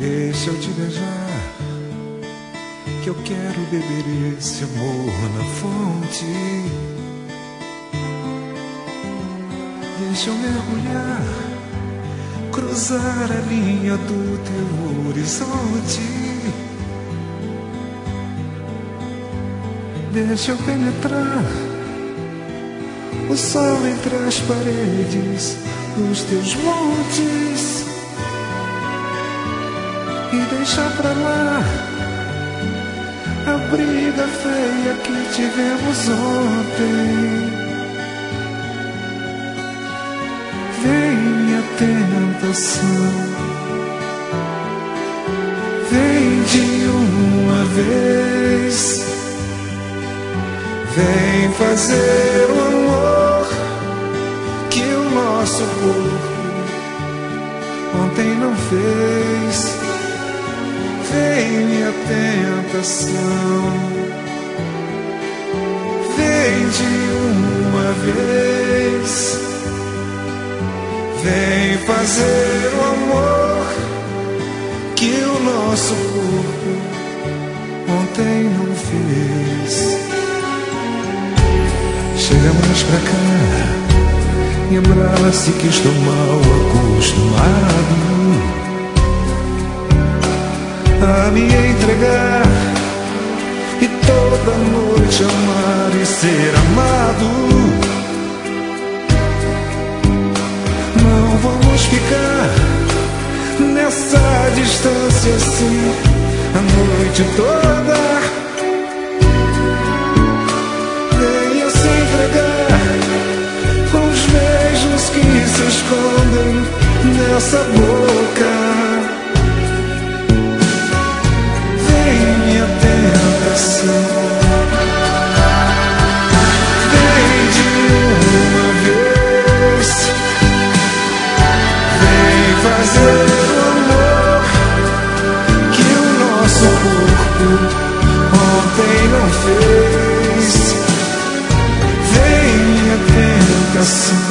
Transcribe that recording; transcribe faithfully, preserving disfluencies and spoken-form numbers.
Deixa eu te beijar, que eu quero beber esse amor na fonte. Deixa eu mergulhar, cruzar a linha do teu horizonte. Deixa eu penetrar o sol entre as paredes dos teus montes e deixar pra lá a briga feia que tivemos ontem. Vem minha tentação, vem de uma vez, vem fazer o amor que o nosso corpo ontem não fez. Vem minha tentação, vem de uma vez, vem fazer o amor que o nosso corpo ontem não fez. Chega mais pra cá, me abrace que estou mal acostumado a me entregar e toda noite amar e ser amado. Não vamos ficar nessa distância assim a noite toda. Venha se entregar com os beijos que se escondem nessa boca. Vem de uma vez, vem fazer o amor que o nosso corpo ontem não fez. Vem minha tentação,